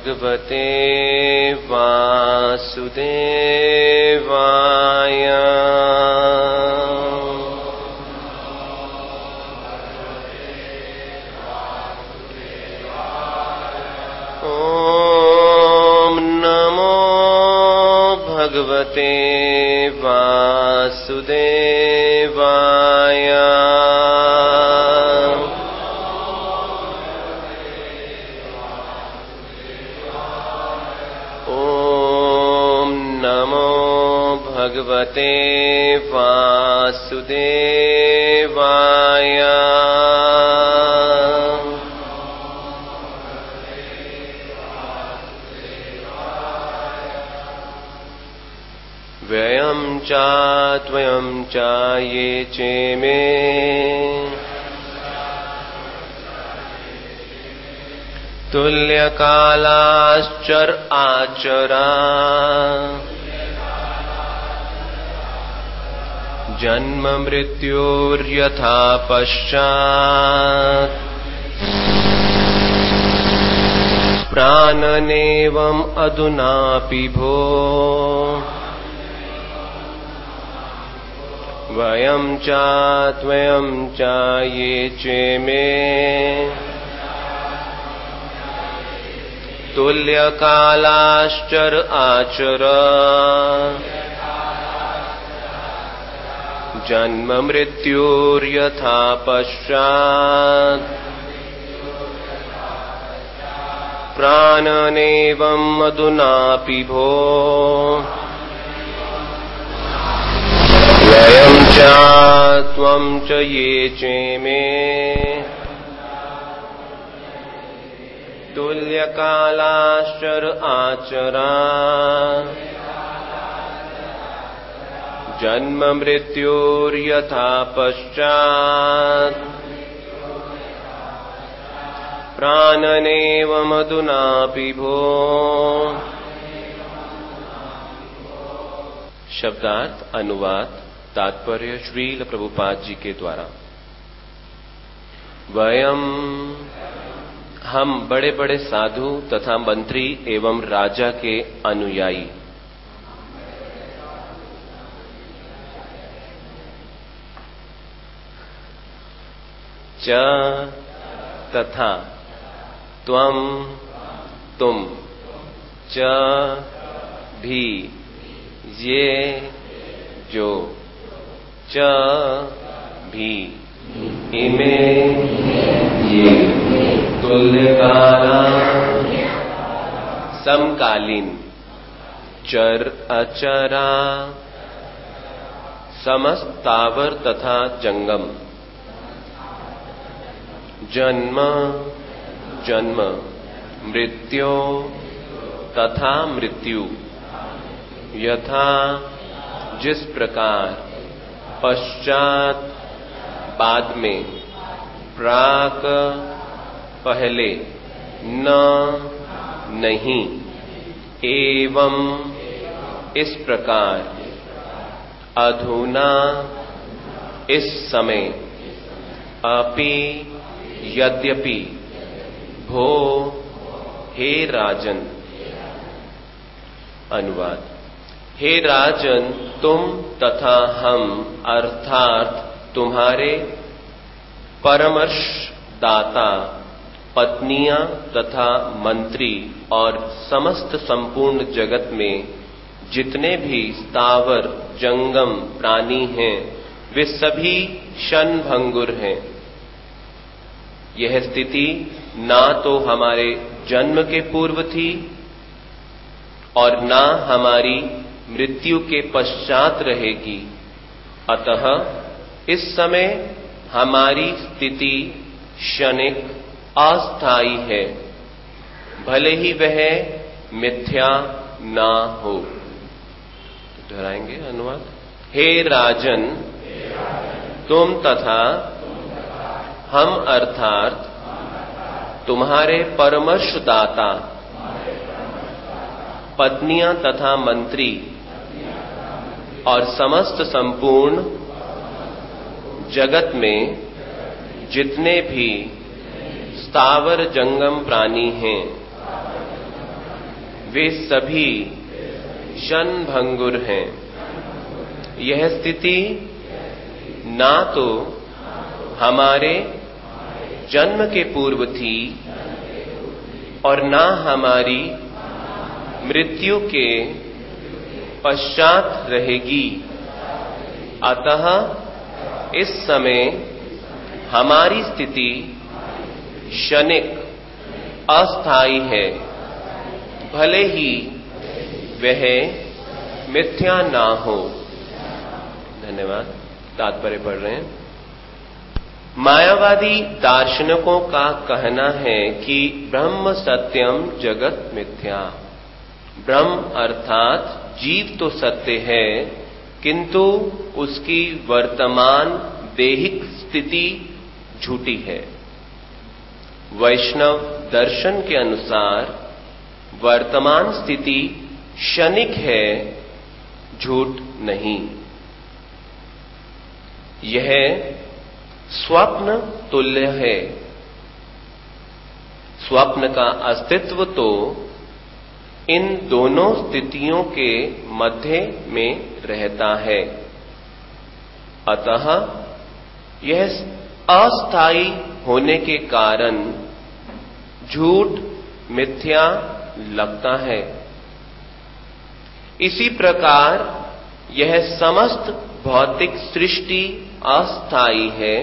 भगवते वासुदेवाय। ॐ नमो भगवते वासुदेवाय। भगवते वासुदेवाय। व्ययं चात्वयं चाये चेमे तुल्यकालाश्चर आचरा। जन्म मृत्योर्यथा पश्चात् प्राणनेवम् अधुनापि भो। वयं चात्वयं चाये चेमे तुल्यकालाश्चर आचरा। जन्म मृत्योर्यथा पश्चात् प्राणनेवम् अधुनापि भो। वयं च त्वं च ये चेमे तुल्यकालाश्चर आचरा। जन्म मृत्योर्यथा पश्चात् प्राणनेवमधुनापि भो। शब्दार्थ अनुवाद तात्पर्य श्रील प्रभुपाद जी के द्वारा। वयम हम बड़े बड़े साधु तथा मंत्री एवं राजा के अनुयायी। च तथा त्वम तुम च भी ये जो च भी इमे ये तुल्यकाला समकालीन चर अचरा समस्तावर तथा जंगम जन्म जन्म मृत्यो तथा मृत्यु यथा जिस प्रकार पश्चात बाद में प्राक पहले न नहीं एवं इस प्रकार अधुना इस समय अपि यद्यपि भो हे राजन। अनुवाद। हे राजन, तुम तथा हम अर्थात तुम्हारे परमर्श दाता पत्नियां तथा मंत्री और समस्त संपूर्ण जगत में जितने भी स्थावर जंगम प्राणी हैं वे सभी क्षणभंगुर हैं। यह स्थिति ना तो हमारे जन्म के पूर्व थी और ना हमारी मृत्यु के पश्चात रहेगी। अतः इस समय हमारी स्थिति क्षणिक अस्थायी है, भले ही वह मिथ्या ना हो। दोहराएंगे अनुवाद। हे राजन, तुम तथा हम अर्थात तुम्हारे परमर्श दाता पत्नियां तथा मंत्री और समस्त संपूर्ण जगत में जितने भी स्थावर जंगम प्राणी हैं वे सभी क्षणभंगुर हैं। यह स्थिति ना तो हमारे जन्म के पूर्व थी और ना हमारी मृत्यु के पश्चात रहेगी। अतः इस समय हमारी स्थिति क्षणिक अस्थायी है, भले ही वह मिथ्या ना हो। धन्यवाद। तात्पर्य पढ़ रहे हैं। मायावादी दार्शनिकों का कहना है कि ब्रह्म सत्यम जगत मिथ्या। ब्रह्म अर्थात जीव तो सत्य है, किंतु उसकी वर्तमान दैहिक स्थिति झूठी है। वैष्णव दर्शन के अनुसार वर्तमान स्थिति क्षणिक है, झूठ नहीं। यह स्वप्न तुल्य है। स्वप्न का अस्तित्व तो इन दोनों स्थितियों के मध्य में रहता है। अतः यह अस्थायी होने के कारण झूठ मिथ्या लगता है। इसी प्रकार यह समस्त भौतिक सृष्टि अस्थायी है।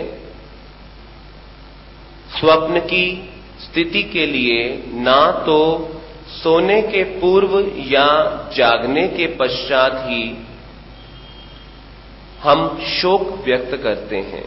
स्वप्न की स्थिति के लिए ना तो सोने के पूर्व या जागने के पश्चात ही हम शोक व्यक्त करते हैं।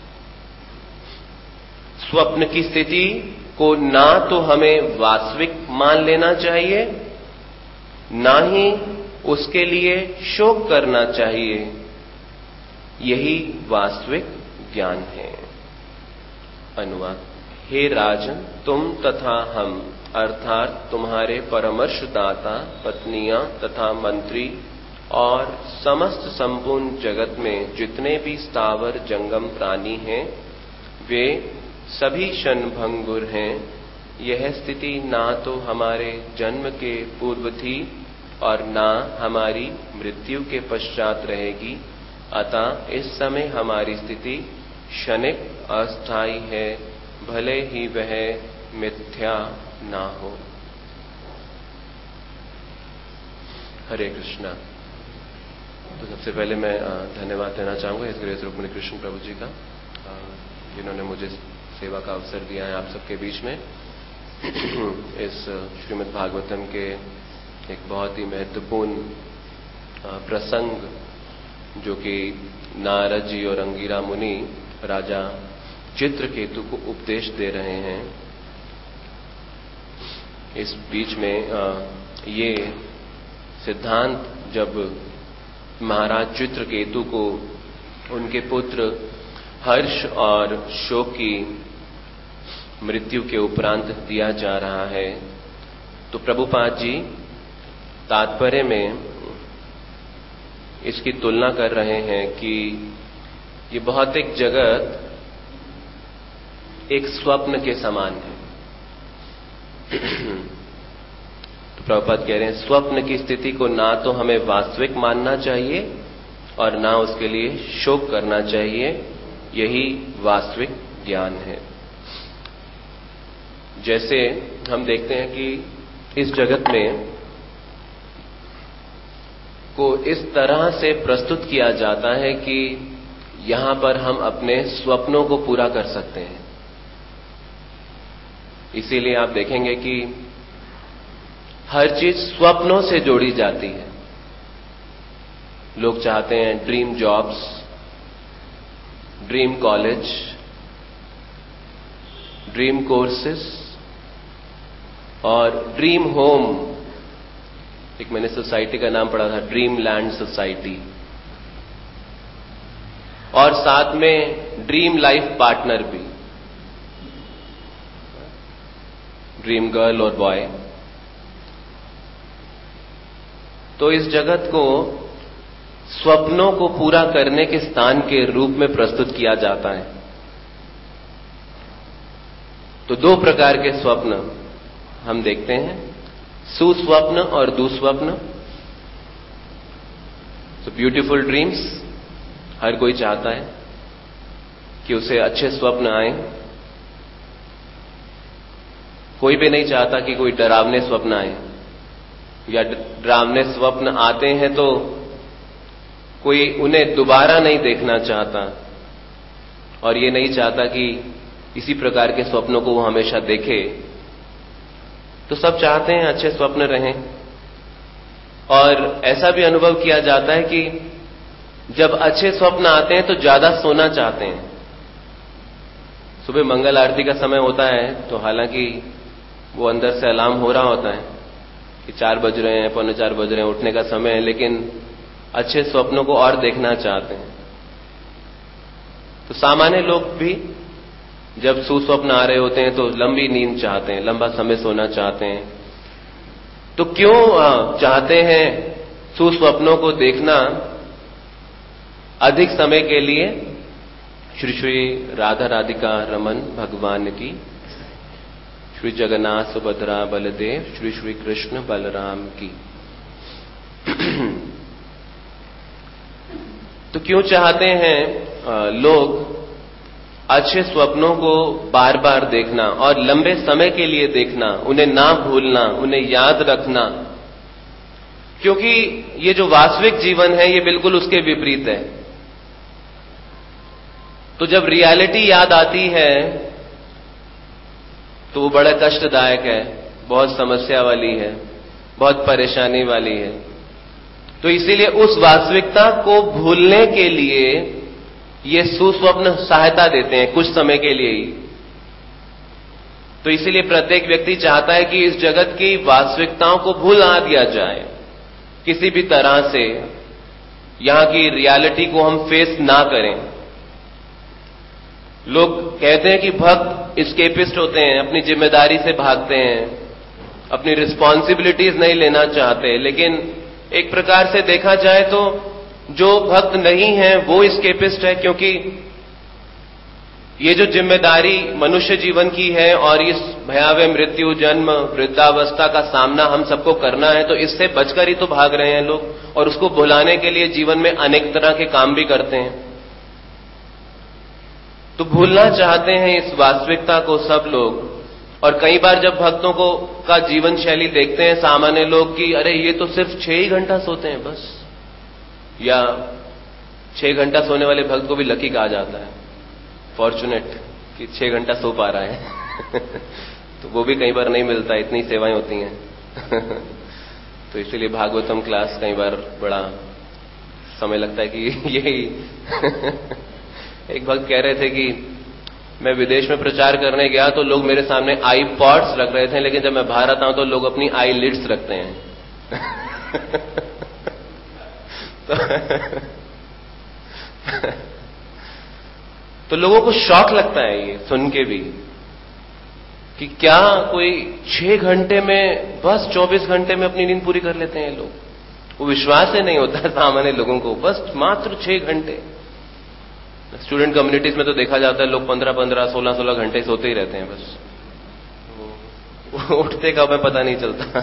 स्वप्न की स्थिति को ना तो हमें वास्तविक मान लेना चाहिए, ना ही उसके लिए शोक करना चाहिए। यही वास्तविक ज्ञान है। अनुवाद। हे राजन, तुम तथा हम अर्थात तुम्हारे परमर्श दाता, पत्नियां तथा मंत्री और समस्त संपूर्ण जगत में जितने भी स्थावर जंगम प्राणी हैं, वे सभी क्षणभंगुर हैं। यह स्थिति ना तो हमारे जन्म के पूर्व थी और ना हमारी मृत्यु के पश्चात रहेगी। अतः इस समय हमारी स्थिति क्षणिक अस्थायी है, भले ही वह मिथ्या ना हो। हरे कृष्णा। तो सबसे पहले मैं धन्यवाद देना चाहूंगा इस ग्रेस रुक्मिणी कृष्ण प्रभु जी का, जिन्होंने मुझे सेवा का अवसर दिया है आप सबके बीच में। इस श्रीमद् भागवतम के एक बहुत ही महत्वपूर्ण प्रसंग, जो कि नारद जी और अंगिरा मुनि राजा चित्रकेतु को उपदेश दे रहे हैं। इस बीच में ये सिद्धांत जब महाराज चित्रकेतु को उनके पुत्र हर्ष और शोक की मृत्यु के उपरांत दिया जा रहा है, तो प्रभुपाद जी तात्पर्य में इसकी तुलना कर रहे हैं कि ये भौतिक जगत एक स्वप्न के समान है। तो प्रभुपाद कह रहे हैं स्वप्न की स्थिति को ना तो हमें वास्तविक मानना चाहिए और ना उसके लिए शोक करना चाहिए। यही वास्तविक ज्ञान है। जैसे हम देखते हैं कि इस जगत में को इस तरह से प्रस्तुत किया जाता है कि यहां पर हम अपने स्वप्नों को पूरा कर सकते हैं। इसीलिए आप देखेंगे कि हर चीज स्वप्नों से जोड़ी जाती है। लोग चाहते हैं dream jobs, dream college, dream courses और ड्रीम होम। एक मैंने सोसाइटी का नाम पढ़ा था, ड्रीम लैंड सोसाइटी। और साथ में ड्रीम लाइफ पार्टनर भी, ड्रीम गर्ल और बॉय। तो इस जगत को स्वप्नों को पूरा करने के स्थान के रूप में प्रस्तुत किया जाता है। तो दो प्रकार के स्वप्न हम देखते हैं। सुस्वप्न और दुस्वप्न। सो ब्यूटीफुल ड्रीम्स, हर कोई चाहता है कि उसे अच्छे स्वप्न आए। कोई भी नहीं चाहता कि कोई डरावने स्वप्न आए, या डरावने स्वप्न आते हैं तो कोई उन्हें दोबारा नहीं देखना चाहता, और ये नहीं चाहता कि इसी प्रकार के स्वप्नों को वो हमेशा देखे। तो सब चाहते हैं अच्छे स्वप्न रहें, और ऐसा भी अनुभव किया जाता है कि जब अच्छे स्वप्न आते हैं तो ज्यादा सोना चाहते हैं। सुबह मंगल आरती का समय होता है तो हालांकि वो अंदर से अलार्म हो रहा होता है कि 4 बज रहे हैं, 4:45 बज रहे हैं, उठने का समय है, लेकिन अच्छे स्वप्नों को और देखना चाहते हैं। तो सामान्य लोग भी जब सुस्वप्न आ रहे होते हैं तो लंबी नींद चाहते हैं, लंबा समय सोना चाहते हैं। तो क्यों चाहते हैं सुस्वप्नों को देखना अधिक समय के लिए? श्री श्री राधा राधिका रमन भगवान की, श्री जगन्नाथ सुभद्रा बलदेव, श्री श्री कृष्ण बलराम की। तो क्यों चाहते हैं लोग अच्छे स्वप्नों को बार बार देखना और लंबे समय के लिए देखना, उन्हें ना भूलना, उन्हें याद रखना? क्योंकि ये जो वास्तविक जीवन है ये बिल्कुल उसके विपरीत है। तो जब रियलिटी याद आती है तो वो बड़ा कष्टदायक है, बहुत समस्या वाली है, बहुत परेशानी वाली है। तो इसीलिए उस वास्तविकता को भूलने के लिए ये सुस्वप्न सहायता देते हैं, कुछ समय के लिए ही। तो इसीलिए प्रत्येक व्यक्ति चाहता है कि इस जगत की वास्तविकताओं को भुला दिया जाए, किसी भी तरह से यहां की रियलिटी को हम फेस ना करें। लोग कहते हैं कि भक्त एस्केपिस्ट होते हैं, अपनी जिम्मेदारी से भागते हैं, अपनी रिस्पॉन्सिबिलिटीज नहीं लेना चाहते। लेकिन एक प्रकार से देखा जाए तो जो भक्त नहीं है वो एस्केपिस्ट है, क्योंकि ये जो जिम्मेदारी मनुष्य जीवन की है और इस भयावह मृत्यु, जन्म, वृद्धावस्था का सामना हम सबको करना है, तो इससे बचकर ही तो भाग रहे हैं लोग, और उसको भुलाने के लिए जीवन में अनेक तरह के काम भी करते हैं। तो भूलना चाहते हैं इस वास्तविकता को सब लोग। और कई बार जब भक्तों को का जीवन शैली देखते हैं सामान्य लोग कि अरे ये तो सिर्फ 6 ही घंटा सोते हैं बस, या 6 घंटा सोने वाले भक्त को भी लकी कहा जाता है, फॉर्चुनेट, कि 6 घंटा सो पा रहा है। तो वो भी कई बार नहीं मिलता, इतनी सेवाएं होती हैं। तो इसीलिए भागवतम क्लास कई बार बड़ा समय लगता है कि यही। एक भक्त कह रहे थे कि मैं विदेश में प्रचार करने गया तो लोग मेरे सामने आई पॉड्स रख रहे थे, लेकिन जब मैं बाहर आता हूं तो लोग अपनी आई लिड्स रखते हैं। तो लोगों को शौक लगता है ये सुन के भी कि क्या कोई 6 घंटे में, बस 24 घंटे में अपनी नींद पूरी कर लेते हैं लोग। वो विश्वास ही नहीं होता सामान्य लोगों को, बस मात्र 6 घंटे। स्टूडेंट कम्युनिटीज में तो देखा जाता है लोग 15-15, 16-16 घंटे सोते ही रहते हैं बस, उठते कब है पता नहीं चलता।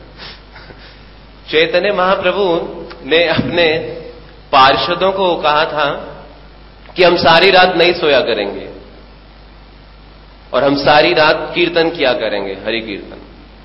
चैतन्य महाप्रभु ने अपने पार्षदों को कहा था कि हम सारी रात नहीं सोया करेंगे और हम सारी रात कीर्तन किया करेंगे, हरि कीर्तन।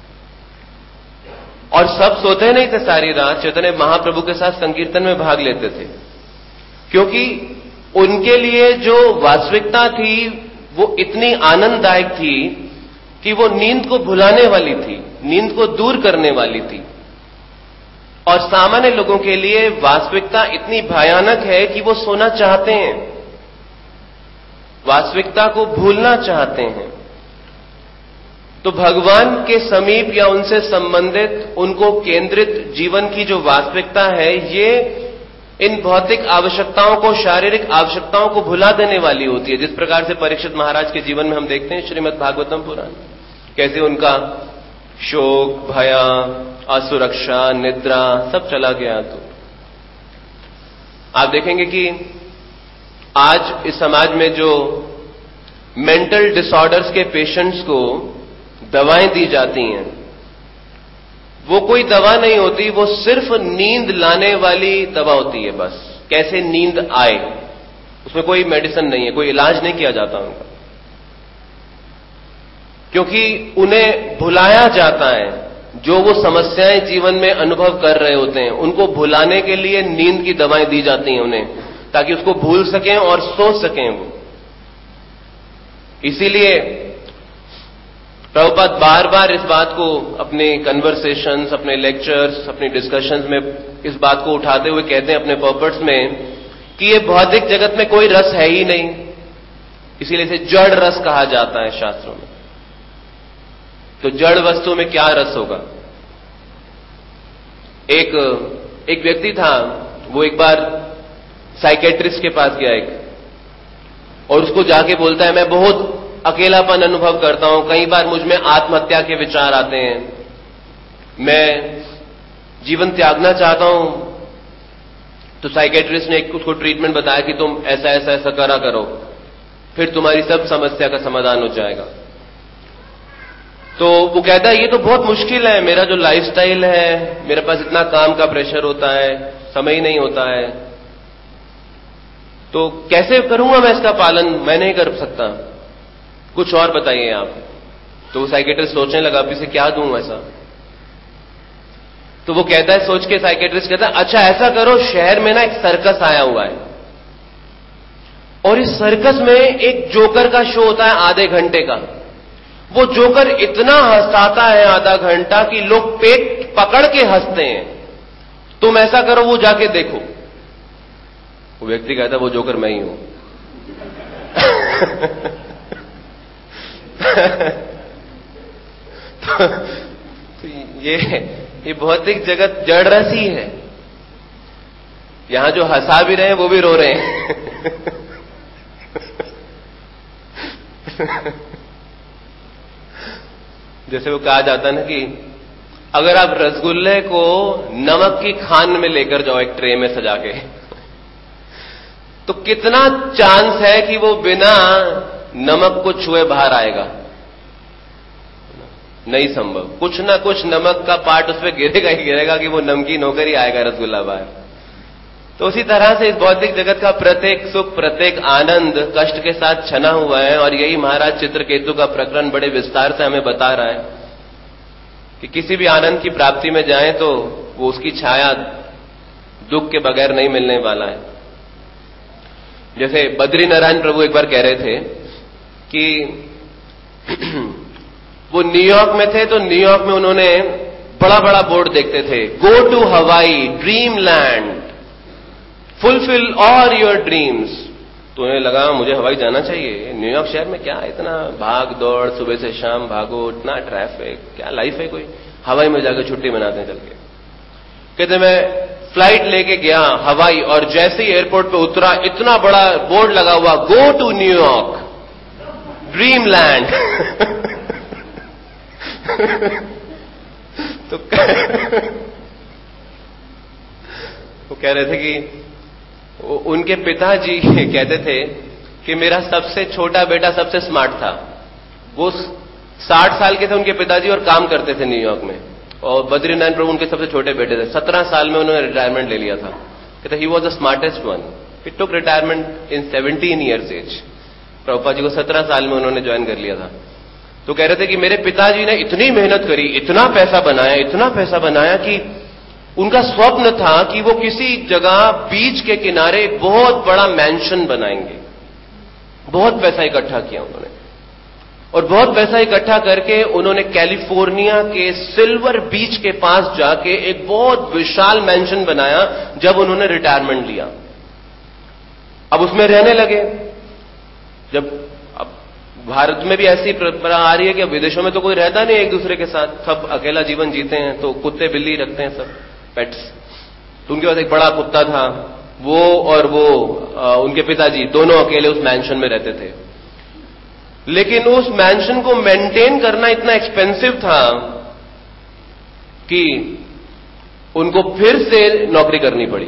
और सब सोते नहीं थे सारी रात, चैतन्य महाप्रभु के साथ संकीर्तन में भाग लेते थे, क्योंकि उनके लिए जो वास्तविकता थी वो इतनी आनंददायक थी कि वो नींद को भुलाने वाली थी, नींद को दूर करने वाली थी। और सामान्य लोगों के लिए वास्तविकता इतनी भयानक है कि वो सोना चाहते हैं, वास्तविकता को भूलना चाहते हैं। तो भगवान के समीप या उनसे संबंधित, उनको केंद्रित जीवन की जो वास्तविकता है, ये इन भौतिक आवश्यकताओं को, शारीरिक आवश्यकताओं को भुला देने वाली होती है। जिस प्रकार से परीक्षित महाराज के जीवन में हम देखते हैं श्रीमद् भागवतम पुराण, कैसे उनका शोक, भय, असुरक्षा, निद्रा सब चला गया। तो आप देखेंगे कि आज इस समाज में जो मेंटल डिसऑर्डर्स के पेशेंट्स को दवाएं दी जाती हैं, वो कोई दवा नहीं होती, वो सिर्फ नींद लाने वाली दवा होती है। बस कैसे नींद आए, उसमें कोई मेडिसिन नहीं है, कोई इलाज नहीं किया जाता उनका, क्योंकि उन्हें भुलाया जाता है। जो वो समस्याएं जीवन में अनुभव कर रहे होते हैं, उनको भुलाने के लिए नींद की दवाएं दी जाती हैं उन्हें, ताकि उसको भूल सकें और सोच सकें वो। इसीलिए प्रभुपाद बार बार इस बात को अपने कन्वर्सेशंस, अपने लेक्चर्स, अपने डिस्कशंस में इस बात को उठाते हुए कहते हैं अपने पर्पट्स में कि ये भौतिक जगत में कोई रस है ही नहीं, इसीलिए इसे जड़ रस कहा जाता है शास्त्रों में। तो जड़ वस्तु में क्या रस होगा? एक व्यक्ति था, वो एक बार साइकेट्रिस्ट के पास गया और उसको जाके बोलता है, मैं बहुत अकेलापन अनुभव करता हूं, कई बार मुझ में आत्महत्या के विचार आते हैं, मैं जीवन त्यागना चाहता हूं। तो साइकेट्रिस्ट ने उसको ट्रीटमेंट बताया कि तुम ऐसा ऐसा ऐसा करा करो, फिर तुम्हारी सब समस्या का समाधान हो जाएगा। तो वो कहता है, ये तो बहुत मुश्किल है, मेरा जो लाइफस्टाइल है, मेरे पास इतना काम का प्रेशर होता है, समय ही नहीं होता है, तो कैसे करूंगा मैं इसका पालन? मैं नहीं कर सकता, कुछ और बताइए आप। तो वो साइकेट्रिस्ट सोचने लगा, अब इसे क्या दूं ऐसा? तो वो कहता है, सोच के साइकेट्रिस्ट कहता है, अच्छा ऐसा करो, शहर में ना एक सर्कस आया हुआ है और इस सर्कस में एक जोकर का शो होता है आधे घंटे का। वो जोकर इतना हंसाता है आधा घंटा कि लोग पेट पकड़ के हंसते हैं, तुम ऐसा करो, वो जाके देखो। वो व्यक्ति कहता है, वो जोकर मैं ही हूं। तो ये भौतिक जगत जड़ रसी है, यहां जो हंसा भी रहे हैं वो भी रो रहे हैं। जैसे वो कहा जाता है ना कि अगर आप रसगुल्ले को नमक की खान में लेकर जाओ, एक ट्रे में सजा के, तो कितना चांस है कि वो बिना नमक को छुए बाहर आएगा? नहीं संभव। कुछ ना कुछ नमक का पार्ट उसमें गिरेगा ही गिरेगा कि वो नमकीन होकर ही आएगा रसगुल्ला बाहर। तो उसी तरह से इस भौतिक जगत का प्रत्येक सुख, प्रत्येक आनंद कष्ट के साथ छना हुआ है। और यही महाराज चित्रकेतु का प्रकरण बड़े विस्तार से हमें बता रहा है कि किसी भी आनंद की प्राप्ति में जाएं तो वो उसकी छाया दुख के बगैर नहीं मिलने वाला है। जैसे बद्री नारायण प्रभु एक बार कह रहे थे कि वो न्यूयॉर्क में थे, तो न्यूयॉर्क में उन्होंने बड़ा बड़ा बोर्ड देखते थे, go to Hawaii, dream land, fulfil all your dreams. तो उन्हें लगा मुझे हवाई जाना चाहिए, न्यूयॉर्क शहर में क्या इतना भाग दौड़, सुबह से शाम भागो, इतना ट्रैफिक, क्या लाइफ है कोई? हवाई में जाकर छुट्टी मनाते हैं चल के। कहते मैं फ्लाइट लेके गया हवाई, और जैसे ही एयरपोर्ट पे उतरा इतना बड़ा बोर्ड लगा हुआ, go to New York, dream land. तो वो कह रहे थे कि उनके पिताजी कहते थे कि मेरा सबसे छोटा बेटा सबसे स्मार्ट था। वो 60 साल के थे उनके पिताजी और काम करते थे न्यूयॉर्क में, और बद्रीनारायण प्रभु उनके सबसे छोटे बेटे थे। 17 साल में उन्होंने रिटायरमेंट ले लिया था। कहते he was the smartest one, he took retirement in 17 years age. Prabhupada ji को 17 साल में उन्होंने ज्वाइन कर लिया था। तो कह रहे थे कि मेरे पिताजी ने इतनी मेहनत करी, इतना पैसा बनाया कि उनका स्वप्न था कि वो किसी जगह बीच के किनारे एक बहुत बड़ा मैंशन बनाएंगे। बहुत पैसा इकट्ठा किया उन्होंने, और बहुत पैसा इकट्ठा करके उन्होंने कैलिफोर्निया के सिल्वर बीच के पास जाके एक बहुत विशाल मैंशन बनाया जब उन्होंने रिटायरमेंट लिया। अब उसमें रहने लगे। जब अब भारत में भी ऐसी परंपरा आ रही है कि अब विदेशों में तो कोई रहता नहीं एक दूसरे के साथ, सब अकेला जीवन जीते हैं, तो कुत्ते बिल्ली रखते हैं सब पेट्स। तो उनके पास एक बड़ा कुत्ता था, वो और उनके पिताजी दोनों अकेले उस मैंशन में रहते थे। लेकिन उस मैंशन को मेंटेन करना इतना एक्सपेंसिव था कि उनको फिर से नौकरी करनी पड़ी।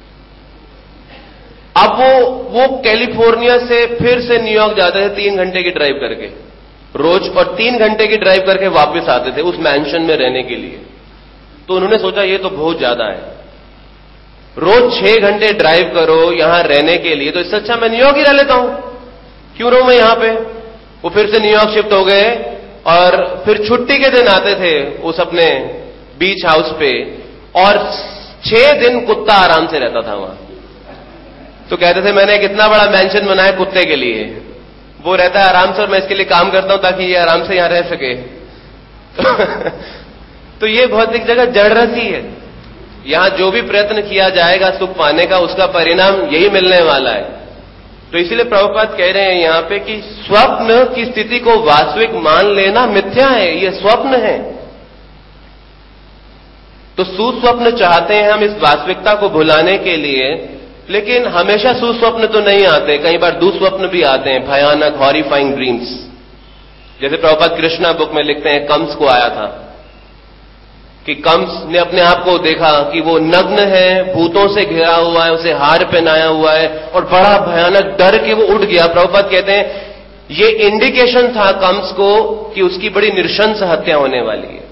अब वो कैलिफोर्निया से फिर से न्यूयॉर्क जाते थे 3 घंटे की ड्राइव करके रोज, और 3 घंटे की ड्राइव करके वापस आते थे उस मैंशन में रहने के लिए। तो उन्होंने सोचा ये तो बहुत ज्यादा है, रोज 6 घंटे ड्राइव करो यहां रहने के लिए, तो इससे अच्छा मैं न्यूयॉर्क ही रह लेता हूं, क्यों रहूं मैं यहां पे। वो फिर से न्यूयॉर्क शिफ्ट हो गए और फिर छुट्टी के दिन आते थे उस अपने बीच हाउस पे, और 6 दिन कुत्ता आराम से रहता था वहां। तो कहते थे मैंने एक इतना बड़ा मैंशन बनाया कुत्ते के लिए, वो रहता है आराम से और मैं इसके लिए काम करता हूं ताकि ये आराम से यहां रह सके। तो ये भौतिक जगह जड़ रसी है, यहां जो भी प्रयत्न किया जाएगा सुख पाने का, उसका परिणाम यही मिलने वाला है। तो इसीलिए प्रभुपाद कह रहे हैं यहां पे कि स्वप्न की स्थिति को वास्तविक मान लेना मिथ्या है, ये स्वप्न है। तो सुस्वप्न चाहते हैं हम इस वास्तविकता को भुलाने के लिए, लेकिन हमेशा सुस्वप्न तो नहीं आते, कई बार दुस्वप्न भी आते हैं, भयानक हॉरिफाइंग ड्रीम्स। जैसे प्रभुपाद कृष्णा बुक में लिखते हैं, कंस को आया था कि कंस ने अपने आप को देखा कि वो नग्न है, भूतों से घिरा हुआ है, उसे हार पहनाया हुआ है और बड़ा भयानक डर के वो उठ गया। प्रभुपाद कहते हैं ये इंडिकेशन था कंस को कि उसकी बड़ी नृशंस हत्या होने वाली है।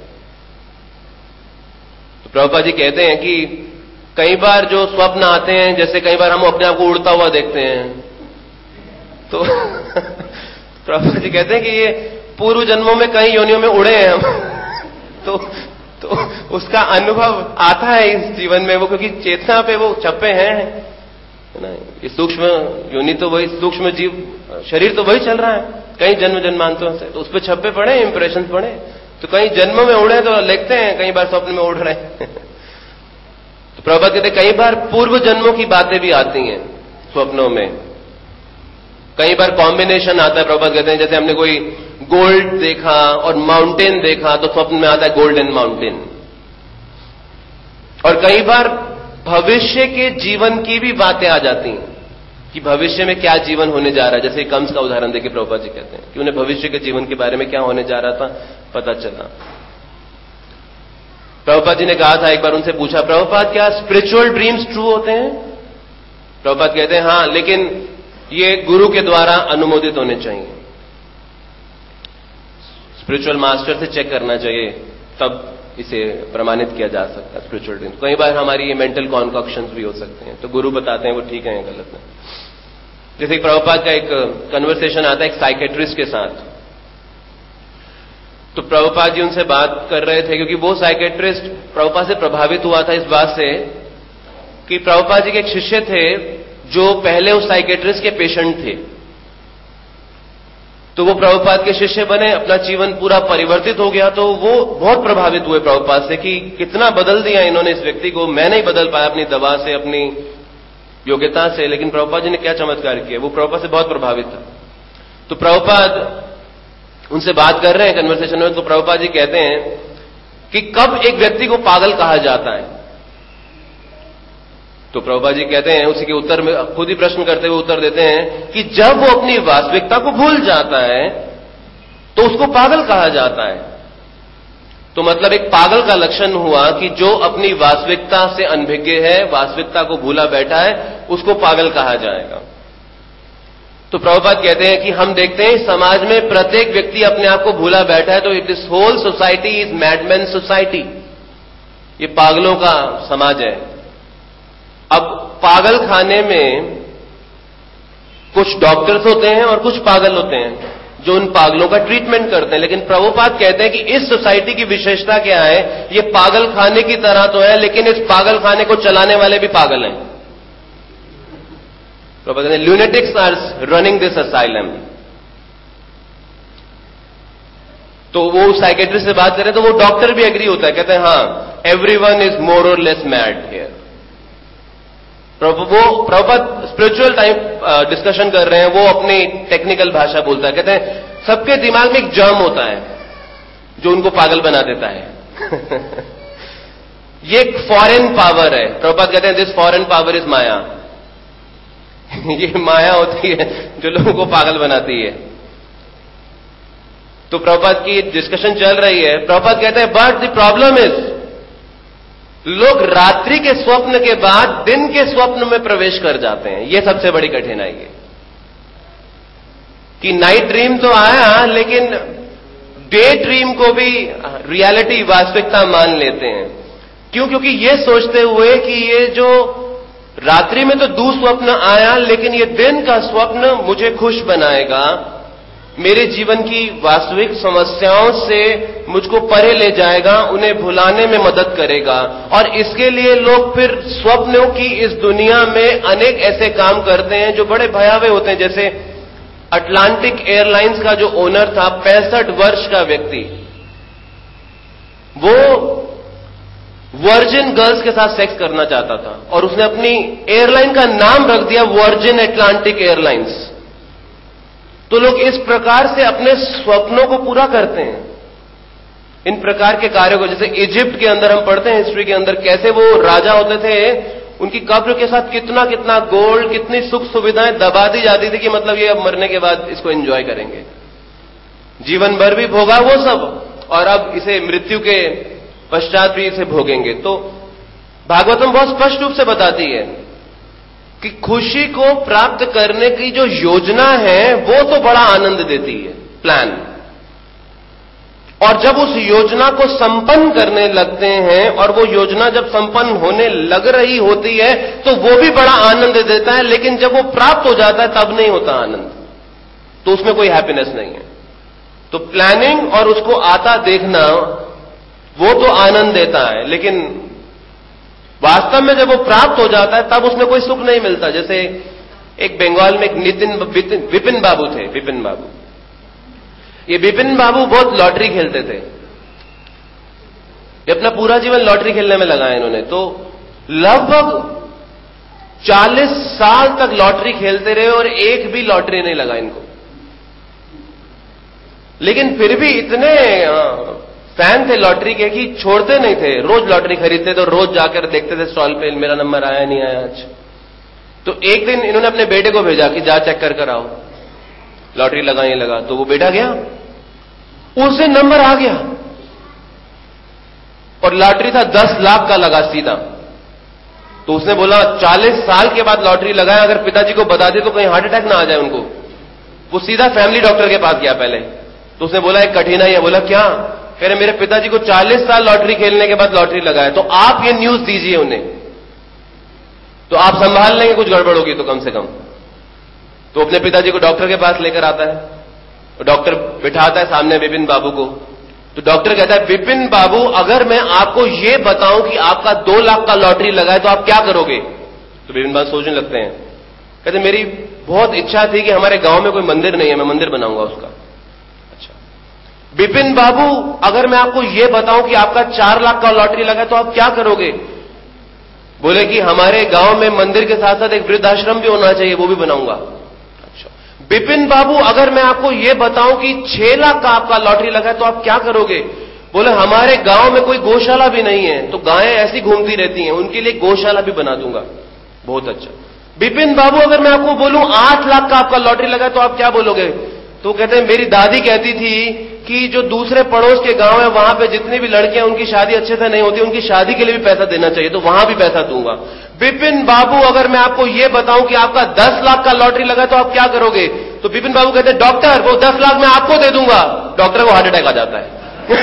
तो प्रभुपाद जी कहते हैं कि कई बार जो स्वप्न आते हैं, जैसे कई बार हम अपने आप को उड़ता हुआ देखते हैं, तो प्रभुपाद जी कहते हैं कि ये पूर्व जन्मों में कई योनियों में उड़े हैं हम। तो उसका अनुभव आता है इस जीवन में, वो क्योंकि चेतना पे वो छपे हैं ना, ये सूक्ष्म योनि तो वही, सूक्ष्म जीव शरीर तो वही चल रहा है कई जन्म जन्मांतरों से, तो उस पर छप्पे पड़े, इंप्रेशन पड़े, तो कई जन्मों में उड़े तो लिखते हैं, कई बार स्वप्न में उड़ रहे हैं। तो प्रभुपाद कहते कई बार पूर्व जन्मों की बातें भी आती हैं स्वप्नों में, कई बार कॉम्बिनेशन आता है। प्रभुपाद कहते हैं जैसे हमने कोई गोल्ड देखा और माउंटेन देखा तो स्वप्न में आता है गोल्डन माउंटेन। और कई बार भविष्य के जीवन की भी बातें आ जाती हैं कि भविष्य में क्या जीवन होने जा रहा है। जैसे कंस का उदाहरण देके प्रभुपाद जी कहते हैं कि उन्हें भविष्य के जीवन के बारे में क्या होने जा रहा था पता चला। प्रभुपाद जी ने कहा था, एक बार उनसे पूछा, प्रभुपाद क्या स्पिरिचुअल ड्रीम्स ट्रू होते हैं? प्रभुपाद कहते हैं हां, लेकिन ये गुरु के द्वारा अनुमोदित होने चाहिए, स्पिरिचुअल मास्टर से चेक करना चाहिए, तब इसे प्रमाणित किया जा सकता है स्पिरिचुअल ड्रीम्स। कई बार हमारी ये मेंटल कॉन्कॉक्शंस भी हो सकते हैं, तो गुरु बताते हैं वो ठीक है या गलत है। जैसे प्रभुपाद का एक कन्वर्सेशन आता है एक साइकेट्रिस्ट के साथ, तो प्रभुपाद जी उनसे बात कर रहे थे क्योंकि वो साइकेट्रिस्ट प्रभुपाद से प्रभावित हुआ था इस बात से कि प्रभुपाद जी के एक शिष्य थे जो पहले उस साइकेट्रिस्ट के पेशेंट थे, तो वो प्रभुपाद के शिष्य बने, अपना जीवन पूरा परिवर्तित हो गया। तो वो बहुत प्रभावित हुए प्रभुपाद से कि कितना बदल दिया इन्होंने इस व्यक्ति को, मैं नहीं बदल पाया अपनी दवा से, अपनी योग्यता से, लेकिन प्रभुपाद जी ने क्या चमत्कार किया। वो प्रभुपाद से बहुत प्रभावित था। तो प्रभुपाद उनसे बात कर रहे हैं कन्वर्सेशन में, तो प्रभुपाद जी कहते हैं कि कब एक व्यक्ति को पागल कहा जाता है? तो प्रभुपाद जी कहते हैं, उसी के उत्तर में खुद ही प्रश्न करते हुए उत्तर देते हैं कि जब वो अपनी वास्तविकता को भूल जाता है तो उसको पागल कहा जाता है। तो मतलब एक पागल का लक्षण हुआ कि जो अपनी वास्तविकता से अनभिज्ञ है, वास्तविकता को भूला बैठा है, उसको पागल कहा जाएगा। तो प्रभुपाद कहते हैं कि हम देखते हैं समाज में प्रत्येक व्यक्ति अपने आप को भूला बैठा है, तो this whole society is madman society, ये पागलों का समाज है। अब पागल खाने में कुछ डॉक्टर्स होते हैं और कुछ पागल होते हैं जो उन पागलों का ट्रीटमेंट करते हैं, लेकिन प्रभुपाद कहते हैं कि इस सोसाइटी की विशेषता क्या है, ये पागल खाने की तरह तो है, लेकिन इस पागल खाने को चलाने वाले भी पागल हैं। प्रभुपाद कहते हैं lunatics are running this asylum. तो वो साइकेट्रिस्ट से बात करें तो वो डॉक्टर भी एग्री होता है, कहते हैं हाँ, एवरीवन इज मोर और लेस मैड हियर। वो प्रभुपाद स्पिरिचुअल टाइप डिस्कशन कर रहे हैं, वो अपनी टेक्निकल भाषा बोलता है, कहते हैं सबके दिमाग में एक जर्म होता है जो उनको पागल बना देता है। ये एक फॉरेन पावर है। प्रभुपाद कहते हैं this foreign power is maya. ये माया होती है जो लोगों को पागल बनाती है। तो प्रभुपाद की डिस्कशन चल रही है। प्रभुपाद कहते हैं बट द प्रॉब्लम इज, लोग रात्रि के स्वप्न के बाद दिन के स्वप्न में प्रवेश कर जाते हैं। यह सबसे बड़ी कठिनाई है कि नाइट ड्रीम तो आया, लेकिन डे ड्रीम को भी रियलिटी, वास्तविकता मान लेते हैं। क्यों? क्योंकि ये सोचते हुए कि ये जो रात्रि में तो दुस्वप्न आया, लेकिन ये दिन का स्वप्न मुझे खुश बनाएगा, मेरे जीवन की वास्तविक समस्याओं से मुझको परे ले जाएगा, उन्हें भुलाने में मदद करेगा। और इसके लिए लोग फिर स्वप्नों की इस दुनिया में अनेक ऐसे काम करते हैं जो बड़े भयावह होते हैं। जैसे अटलांटिक एयरलाइंस का जो ओनर था, 65 वर्ष का व्यक्ति, वो वर्जिन गर्ल्स के साथ सेक्स करना चाहता था और उसने अपनी एयरलाइन का नाम रख दिया वर्जिन अटलांटिक एयरलाइंस। तो लोग इस प्रकार से अपने स्वप्नों को पूरा करते हैं, इन प्रकार के कार्यों को। जैसे इजिप्ट के अंदर हम पढ़ते हैं हिस्ट्री के अंदर, कैसे वो राजा होते थे, उनकी कब्र के साथ कितना कितना गोल्ड, कितनी सुख सुविधाएं दबा दी जाती थी कि मतलब ये अब मरने के बाद इसको एंजॉय करेंगे, जीवन भर भी भोगा वो सब और अब इसे मृत्यु के पश्चात भी इसे भोगेंगे। तो भागवतम बहुत स्पष्ट रूप से बताती है कि खुशी को प्राप्त करने की जो योजना है वो तो बड़ा आनंद देती है, प्लान। और जब उस योजना को संपन्न करने लगते हैं और वो योजना जब संपन्न होने लग रही होती है तो वो भी बड़ा आनंद देता है, लेकिन जब वो प्राप्त हो जाता है तब नहीं होता आनंद, तो उसमें कोई हैप्पीनेस नहीं है। तो प्लानिंग और उसको आता देखना वो तो आनंद देता है, लेकिन वास्तव में जब वो प्राप्त हो जाता है तब उसमें कोई सुख नहीं मिलता। जैसे एक बंगाल में एक विपिन बाबू थे, विपिन बाबू। ये विपिन बाबू बहुत लॉटरी खेलते थे, ये अपना पूरा जीवन लॉटरी खेलने में लगाया इन्होंने। तो लगभग 40 साल तक लॉटरी खेलते रहे और एक भी लॉटरी नहीं लगा इनको, लेकिन फिर भी इतने फैन थे लॉटरी के कि छोड़ते नहीं थे, रोज लॉटरी खरीदते तो रोज जाकर देखते थे स्टॉल पे मेरा नंबर आया नहीं आया आज। तो एक दिन इन्होंने अपने बेटे को भेजा कि जा चेक कर आओ लॉटरी लगा नहीं लगा। तो वो बेटा गया, उसे नंबर आ गया और लॉटरी था 10 लाख का लगा सीधा। तो उसने बोला 40 साल के बाद लॉटरी लगाया, अगर पिताजी को बता दे तो कहीं हार्ट अटैक ना आ जाए उनको। वो सीधा फैमिली डॉक्टर के पास गया पहले। तो उसने बोला एक कठिनाई है। बोला क्या? कह रहे मेरे पिताजी को 40 साल लॉटरी खेलने के बाद लॉटरी लगाया, तो आप ये न्यूज दीजिए उन्हें, तो आप संभाल लेंगे कुछ गड़बड़ होगी तो कम से कम। तो अपने पिताजी को डॉक्टर के पास लेकर आता है, और डॉक्टर बिठाता है सामने विपिन बाबू को। तो डॉक्टर कहता है विपिन बाबू, अगर मैं आपको ये बताऊं कि आपका 2 लाख का लॉटरी लगा है तो आप क्या करोगे? तो विपिन बाबू सोचने लगते हैं, कहते मेरी बहुत इच्छा थी कि हमारे गांव में कोई मंदिर नहीं है, मैं मंदिर बनाऊंगा उसका। अच्छा विपिन बाबू, अगर मैं आपको ये बताऊं कि आपका 4 लाख का लॉटरी लगा है तो आप क्या करोगे? बोले कि हमारे गांव में मंदिर के साथ साथ एक वृद्धाश्रम भी होना चाहिए, वो भी बनाऊंगा। विपिन बाबू, अगर मैं आपको यह बताऊं कि 6 लाख का आपका लॉटरी लगा है तो आप क्या करोगे? बोले हमारे गांव में कोई गौशाला भी नहीं है, तो गायें ऐसी घूमती रहती हैं, उनके लिए गौशाला भी बना दूंगा। बहुत अच्छा। विपिन बाबू, अगर मैं आपको बोलूं 8 लाख का आपका लॉटरी लगा है तो आप क्या बोलोगे? तो कहते हैं मेरी दादी कहती थी कि जो दूसरे पड़ोस के गांव है वहां पे जितनी भी लड़कियां उनकी शादी अच्छे से नहीं होती, उनकी शादी के लिए भी पैसा देना चाहिए, तो वहां भी पैसा दूंगा। विपिन बाबू, अगर मैं आपको यह बताऊं कि आपका 10 लाख का लॉटरी लगा तो आप क्या करोगे? तो विपिन बाबू कहते हैं डॉक्टर, वो 10 लाख मैं आपको दे दूंगा। डॉक्टर को हार्ट अटैक आ जाता है।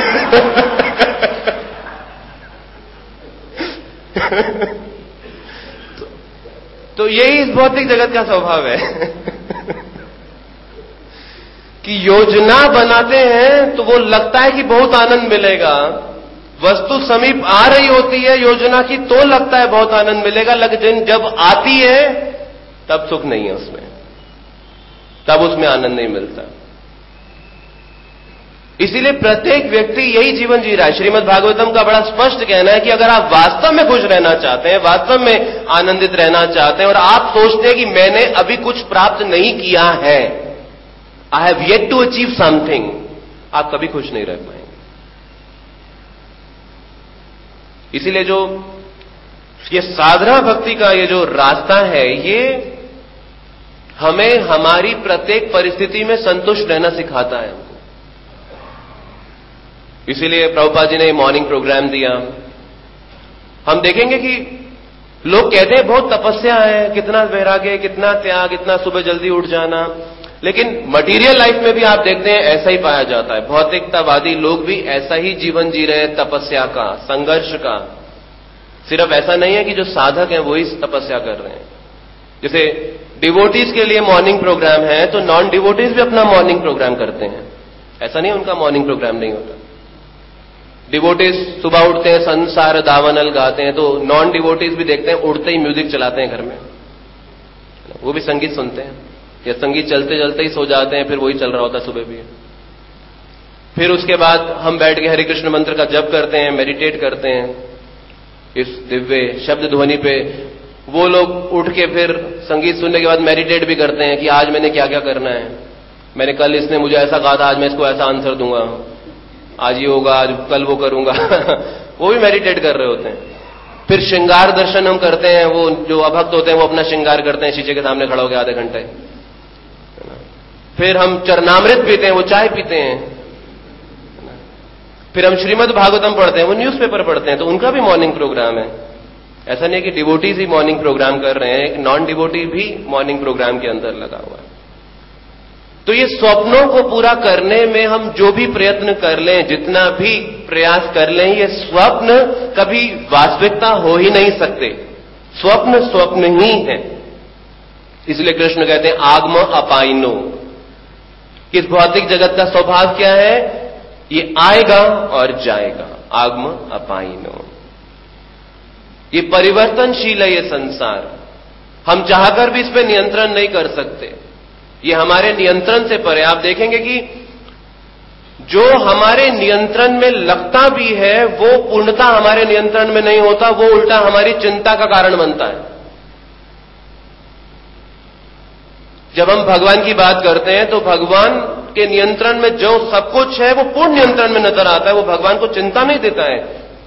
तो यही इस भौतिक जगत का स्वभाव है कि योजना बनाते हैं तो वो लगता है कि बहुत आनंद मिलेगा, वस्तु समीप आ रही होती है योजना की तो लगता है बहुत आनंद मिलेगा, लेकिन जब आती है तब सुख नहीं है उसमें, तब उसमें आनंद नहीं मिलता। इसीलिए प्रत्येक व्यक्ति यही जीवन जी रहा है। श्रीमद् भागवतम का बड़ा स्पष्ट कहना है कि अगर आप वास्तव में खुश रहना चाहते हैं, वास्तव में आनंदित रहना चाहते हैं और आप सोचते हैं कि मैंने अभी कुछ प्राप्त नहीं किया है, I have yet to achieve something, आप कभी खुश नहीं रह पाएंगे। इसीलिए जो ये साधना भक्ति का ये जो रास्ता है, ये हमें हमारी प्रत्येक परिस्थिति में संतुष्ट रहना सिखाता है हमको। इसीलिए प्रभुपाद जी ने मॉर्निंग प्रोग्राम दिया। हम देखेंगे कि लोग कहते हैं बहुत तपस्या है, कितना वैराग्य, कितना त्याग, इतना सुबह जल्दी उठ जाना, लेकिन मटीरियल लाइफ में भी आप देखते हैं ऐसा ही पाया जाता है। भौतिकतावादी लोग भी ऐसा ही जीवन जी रहे हैं, तपस्या का, संघर्ष का, सिर्फ ऐसा नहीं है कि जो साधक हैं वही तपस्या कर रहे हैं। जैसे डिवोटीज के लिए मॉर्निंग प्रोग्राम है तो नॉन डिवोटीज भी अपना मॉर्निंग प्रोग्राम करते हैं। ऐसा नहीं उनका मॉर्निंग प्रोग्राम नहीं होता। डिवोटीज सुबह उठते हैं, संसार दावनल गाते हैं, तो नॉन डिवोटीज भी देखते हैं उठते ही म्यूजिक चलाते हैं घर में, वो भी संगीत सुनते हैं, या संगीत चलते चलते ही सो जाते हैं, फिर वही चल रहा होता है सुबह भी। फिर उसके बाद हम बैठ के हरि कृष्ण मंत्र का जप करते हैं, मेडिटेट करते हैं इस दिव्य शब्द ध्वनि पे। वो लोग उठ के फिर संगीत सुनने के बाद मेडिटेट भी करते हैं कि आज मैंने क्या क्या करना है, मैंने कल इसने मुझे ऐसा कहा था, आज मैं इसको ऐसा आंसर दूंगा, आज ये होगा, आज कल वो करूंगा वो भी मेडिटेट कर रहे होते हैं। फिर श्रृंगार दर्शन हम करते हैं, वो जो अभक्त होते हैं वो अपना श्रृंगार करते हैं शीशे के सामने खड़ा होकर आधे घंटे। फिर हम चरणामृत पीते हैं, वो चाय पीते हैं। फिर हम श्रीमद् भागवतम पढ़ते हैं, वो न्यूज़पेपर पढ़ते हैं, तो उनका भी मॉर्निंग प्रोग्राम है। ऐसा नहीं है कि डिवोटीज ही मॉर्निंग प्रोग्राम कर रहे हैं, एक नॉन डिवोटी भी मॉर्निंग प्रोग्राम के अंदर लगा हुआ है। तो ये स्वप्नों को पूरा करने में हम जो भी प्रयत्न कर लें, जितना भी प्रयास कर लें, ये स्वप्न कभी वास्तविकता हो ही नहीं सकते। स्वप्न स्वप्न ही है। इसलिए कृष्ण कहते हैं आगम अपाइनो। इस भौतिक जगत का स्वभाव क्या है? ये आएगा और जाएगा। आगम अपाइनो। ये परिवर्तनशील है ये संसार। हम चाहकर भी इस पर नियंत्रण नहीं कर सकते। ये हमारे नियंत्रण से परे। आप देखेंगे कि जो हमारे नियंत्रण में लगता भी है वो पूर्णता हमारे नियंत्रण में नहीं होता, वो उल्टा हमारी चिंता का कारण बनता है। जब हम भगवान की बात करते हैं तो भगवान के नियंत्रण में जो सब कुछ है वो पूर्ण नियंत्रण में नजर आता है, वो भगवान को चिंता नहीं देता है।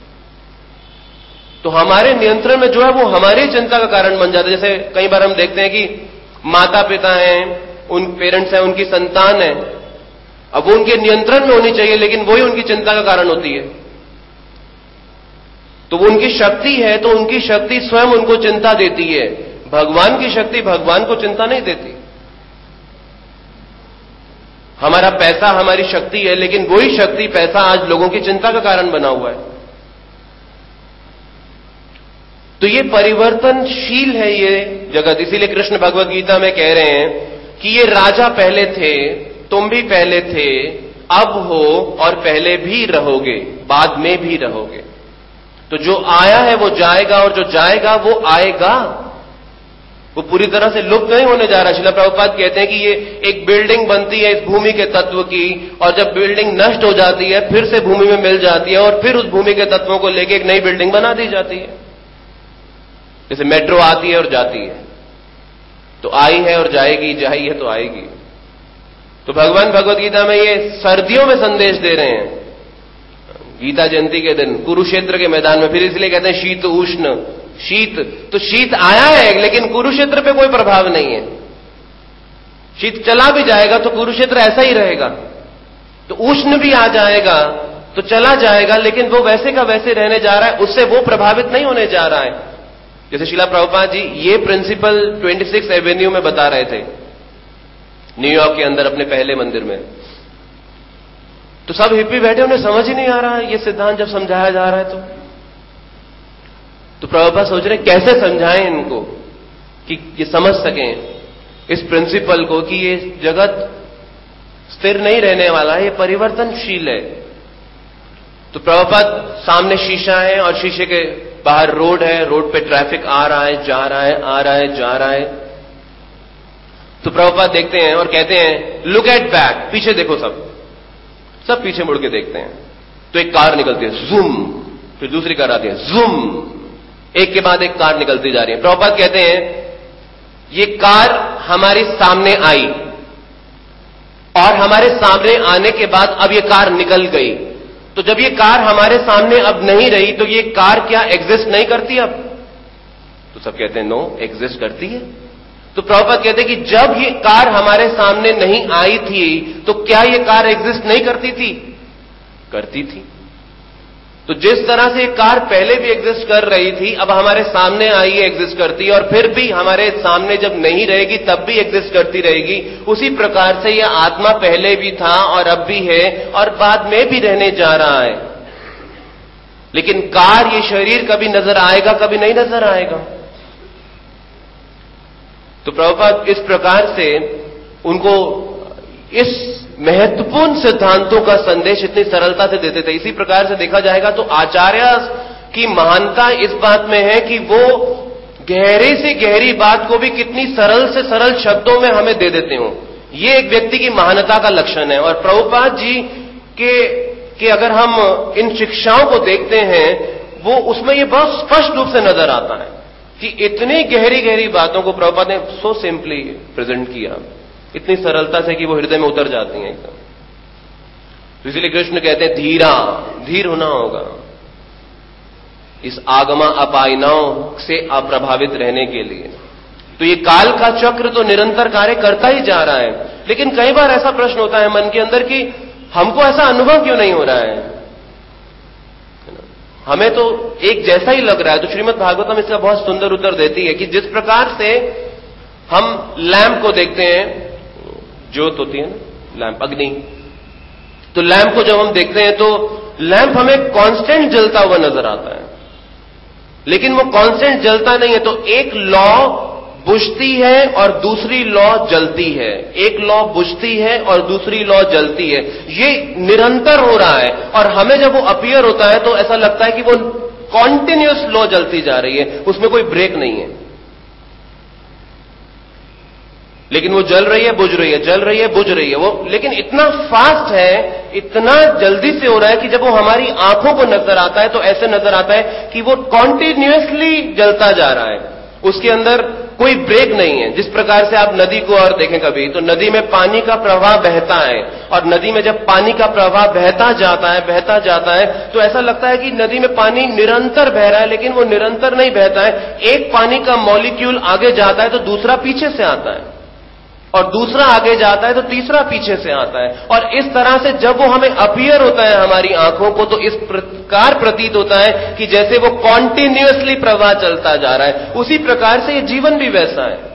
तो हमारे नियंत्रण में जो है वो हमारी चिंता का कारण बन जाता है। जैसे कई बार हम देखते हैं कि माता पिता हैं, उन पेरेंट्स हैं, उनकी संतान है, अब वो उनके नियंत्रण में होनी चाहिए लेकिन वही उनकी चिंता का कारण होती है। तो वो उनकी शक्ति है तो उनकी शक्ति स्वयं उनको चिंता देती है। भगवान की शक्ति भगवान को चिंता नहीं देती। हमारा पैसा हमारी शक्ति है लेकिन वही शक्ति पैसा आज लोगों की चिंता का कारण बना हुआ है। तो ये परिवर्तनशील है ये जगत। इसीलिए कृष्ण भगवद गीता में कह रहे हैं कि ये राजा पहले थे, तुम भी पहले थे, अब हो और पहले भी रहोगे, बाद में भी रहोगे। तो जो आया है वो जाएगा और जो जाएगा वो आएगा। वो पूरी तरह से लुप्त नहीं होने जा रहा। श्रील प्रभुपाद कहते हैं कि ये एक बिल्डिंग बनती है इस भूमि के तत्व की, और जब बिल्डिंग नष्ट हो जाती है फिर से भूमि में मिल जाती है और फिर उस भूमि के तत्वों को लेकर एक नई बिल्डिंग बना दी जाती है। जैसे मेट्रो आती है और जाती है, तो आई है और जाएगी, जाई है तो आएगी। तो भगवान भगवद गीता में ये सर्दियों में संदेश दे रहे हैं, गीता जयंती के दिन कुरुक्षेत्र के मैदान में। फिर इसलिए कहते हैं शीत उष्ण। शीत तो शीत आया है लेकिन कुरुक्षेत्र पे कोई प्रभाव नहीं है। शीत चला भी जाएगा तो कुरुक्षेत्र ऐसा ही रहेगा। तो उष्ण भी आ जाएगा तो चला जाएगा लेकिन वो वैसे का वैसे रहने जा रहा है, उससे वो प्रभावित नहीं होने जा रहा है। जैसे श्रील प्रभुपाद जी ये प्रिंसिपल 26 एवेन्यू में बता रहे थे न्यूयॉर्क के अंदर अपने पहले मंदिर में। तो सब हिप्पी बैठे, उन्हें समझ ही नहीं आ रहा है ये सिद्धांत जब समझाया जा रहा है। तो प्रभुपाद सोच रहे कैसे समझाएं इनको कि ये समझ सकें इस प्रिंसिपल को कि ये जगत स्थिर नहीं रहने वाला है, ये परिवर्तनशील है। तो प्रभुपाद सामने शीशा है और शीशे के बाहर रोड है, रोड पे ट्रैफिक आ रहा है, जा रहा है, आ रहा है, जा रहा है। तो प्रभुपाद देखते हैं और कहते हैं लुक एट बैक, पीछे देखो। सब पीछे मुड़ के देखते हैं तो एक कार निकलती है, जूम। फिर दूसरी कार आती है, जूम। एक के बाद एक कार निकलती जा रही है। प्रभुपाद कहते हैं ये कार हमारे सामने आई और हमारे सामने आने के बाद अब ये कार निकल गई। तो जब ये कार हमारे सामने अब नहीं रही तो ये कार क्या एग्जिस्ट नहीं करती अब? तो सब कहते हैं नो, एग्जिस्ट करती है। तो प्रभुपाद कहते हैं कि जब ये कार हमारे सामने नहीं आई थी तो क्या ये कार एग्जिस्ट नहीं करती थी? करती थी। तो जिस तरह से ये कार पहले भी एग्जिस्ट कर रही थी, अब हमारे सामने आई है एग्जिस्ट करती है, और फिर भी हमारे सामने जब नहीं रहेगी तब भी एग्जिस्ट करती रहेगी। उसी प्रकार से यह आत्मा पहले भी था और अब भी है और बाद में भी रहने जा रहा है। लेकिन कार्य शरीर कभी नजर आएगा, कभी नहीं नजर आएगा। तो प्रभुपाद इस प्रकार से उनको इस महत्वपूर्ण सिद्धांतों का संदेश इतनी सरलता से देते थे। इसी प्रकार से देखा जाएगा तो आचार्य की महानता इस बात में है कि वो गहरे से गहरी बात को भी कितनी सरल से सरल शब्दों में हमें दे देते हो। ये एक व्यक्ति की महानता का लक्षण है। और प्रभुपाद जी के अगर हम इन शिक्षाओं को देखते हैं, वो उसमें ये बहुत स्पष्ट रूप से नजर आता है कि इतनी गहरी गहरी बातों को प्रभुपाद ने सो सिंपली प्रेजेंट किया, इतनी सरलता से कि वो हृदय में उतर जाती हैं एकदम। तो इसलिए कृष्ण कहते हैं धीर होना होगा इस आगमा अपायनाओं से अप्रभावित रहने के लिए। तो ये काल का चक्र तो निरंतर कार्य करता ही जा रहा है, लेकिन कई बार ऐसा प्रश्न होता है मन के अंदर कि हमको ऐसा अनुभव क्यों नहीं हो रहा है, हमें तो एक जैसा ही लग रहा है। तो श्रीमद् भागवतम इसका बहुत सुंदर उत्तर देती है कि जिस प्रकार से हम लैंप को देखते हैं, ज्योत होती है ना, लैंप अग्नि, तो लैंप को जब हम देखते हैं तो लैंप हमें कांस्टेंट जलता हुआ नजर आता है, लेकिन वो कांस्टेंट जलता नहीं है। तो एक लौ बुझती है और दूसरी लौ जलती है, एक लौ बुझती है और दूसरी लौ जलती है, ये निरंतर हो रहा है। और हमें जब वो अपीयर होता है तो ऐसा लगता है कि वो कॉन्टिन्यूअस लौ जलती जा रही है, उसमें कोई ब्रेक नहीं है, लेकिन वो जल रही है, बुझ रही है, जल रही है, बुझ रही है। वो लेकिन इतना फास्ट है, इतना जल्दी से हो रहा है कि जब वो हमारी आंखों को नजर आता है तो ऐसे नजर आता है कि वो कॉन्टिन्यूअसली जलता जा रहा है, उसके अंदर कोई ब्रेक नहीं है। जिस प्रकार से आप नदी को और देखें कभी, तो नदी में पानी का प्रवाह बहता है, और नदी में जब पानी का प्रवाह बहता जाता है तो ऐसा लगता है कि नदी में पानी निरंतर बह रहा है, लेकिन वो निरंतर नहीं बहता है। एक पानी का मॉलिक्यूल आगे जाता है तो दूसरा पीछे से आता है, और दूसरा आगे जाता है तो तीसरा पीछे से आता है। और इस तरह से जब वो हमें अपीयर होता है हमारी आंखों को, तो इस प्रकार प्रतीत होता है कि जैसे वो कॉन्टिन्यूअसली प्रवाह चलता जा रहा है। उसी प्रकार से ये जीवन भी वैसा है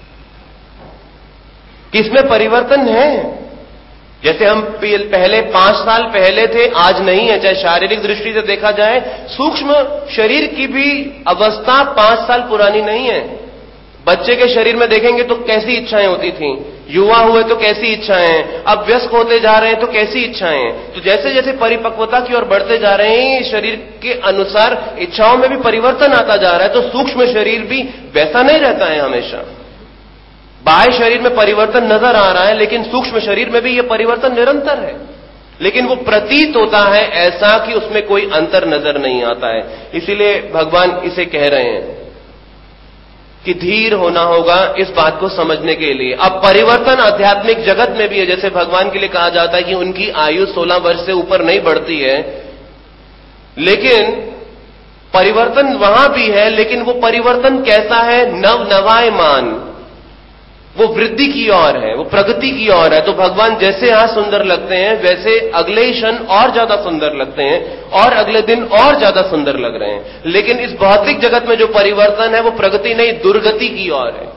कि इसमें परिवर्तन है। जैसे हम पहले 5 साल पहले थे, आज नहीं है। चाहे शारीरिक दृष्टि से देखा जाए, सूक्ष्म शरीर की भी अवस्था 5 साल पुरानी नहीं है। बच्चे के शरीर में देखेंगे तो कैसी इच्छाएं होती थी, युवा हुए तो कैसी इच्छाएं, अब वयस्क होते जा रहे हैं तो कैसी इच्छाएं। तो जैसे जैसे परिपक्वता की ओर बढ़ते जा रहे हैं, शरीर के अनुसार इच्छाओं में भी परिवर्तन आता जा रहा है। तो सूक्ष्म शरीर भी वैसा नहीं रहता है हमेशा। बाह्य शरीर में परिवर्तन नजर आ रहा है, लेकिन सूक्ष्म शरीर में भी यह परिवर्तन निरंतर है, लेकिन वो प्रतीत होता है ऐसा कि उसमें कोई अंतर नजर नहीं आता है। इसीलिए भगवान इसे कह रहे हैं कि धीर होना होगा इस बात को समझने के लिए। अब परिवर्तन आध्यात्मिक जगत में भी है। जैसे भगवान के लिए कहा जाता है कि उनकी आयु 16 वर्ष से ऊपर नहीं बढ़ती है, लेकिन परिवर्तन वहां भी है। लेकिन वो परिवर्तन कैसा है? नवायमान, वो वृद्धि की ओर है, वो प्रगति की ओर है। तो भगवान जैसे आज सुंदर लगते हैं, वैसे अगले ही क्षण और ज्यादा सुंदर लगते हैं, और अगले दिन और ज्यादा सुंदर लग रहे हैं। लेकिन इस भौतिक जगत में जो परिवर्तन है वो प्रगति नहीं, दुर्गति की ओर है।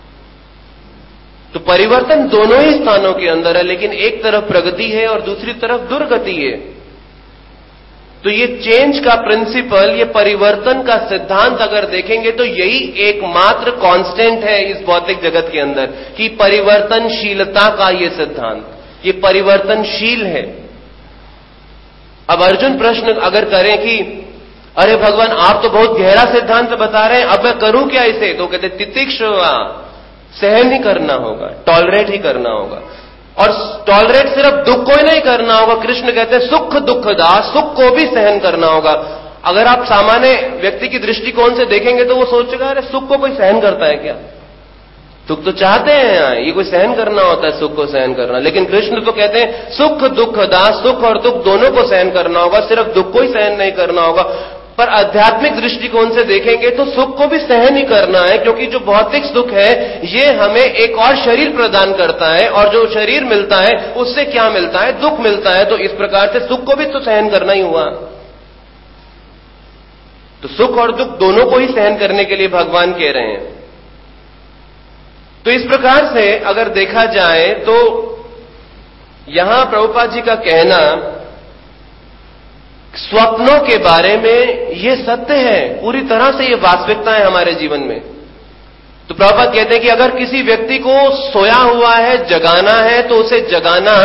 तो परिवर्तन दोनों ही स्थानों के अंदर है, लेकिन एक तरफ प्रगति है और दूसरी तरफ दुर्गति है। तो ये चेंज का प्रिंसिपल, ये परिवर्तन का सिद्धांत अगर देखेंगे तो यही एकमात्र कांस्टेंट है इस भौतिक जगत के अंदर, कि परिवर्तनशीलता का ये सिद्धांत, ये परिवर्तनशील है। अब अर्जुन प्रश्न अगर करें कि अरे भगवान आप तो बहुत गहरा सिद्धांत बता रहे हैं, अब मैं करूं क्या इसे? तो कहते तितिक्षा, सहन ही करना होगा, टॉलरेट ही करना होगा। और टॉलरेट सिर्फ दुख को ही नहीं करना होगा, कृष्ण कहते हैं सुख दुखदा, सुख को भी सहन करना होगा। अगर आप सामान्य व्यक्ति की दृष्टिकोण से देखेंगे तो वो सोचेगा अरे सुख को कोई सहन करता है क्या? सुख तो चाहते हैं, ये कोई सहन करना होता है, सुख को सहन करना। लेकिन कृष्ण तो कहते हैं सुख दुखदा, सुख और दुख दोनों को सहन करना होगा, सिर्फ दुख को ही सहन नहीं करना होगा। पर आध्यात्मिक दृष्टिकोण से देखेंगे तो सुख को भी सहन ही करना है, क्योंकि जो भौतिक सुख है ये हमें एक और शरीर प्रदान करता है, और जो शरीर मिलता है उससे क्या मिलता है? दुख मिलता है। तो इस प्रकार से सुख को भी तो सहन करना ही हुआ। तो सुख और दुख दोनों को ही सहन करने के लिए भगवान कह रहे हैं। तो इस प्रकार से अगर देखा जाए तो यहां प्रभुपाद जी का कहना स्वप्नों के बारे में ये सत्य है, पूरी तरह से ये वास्तविकता है हमारे जीवन में। तो प्रभुपाद कहते हैं कि अगर किसी व्यक्ति को सोया हुआ है जगाना है तो उसे जगाना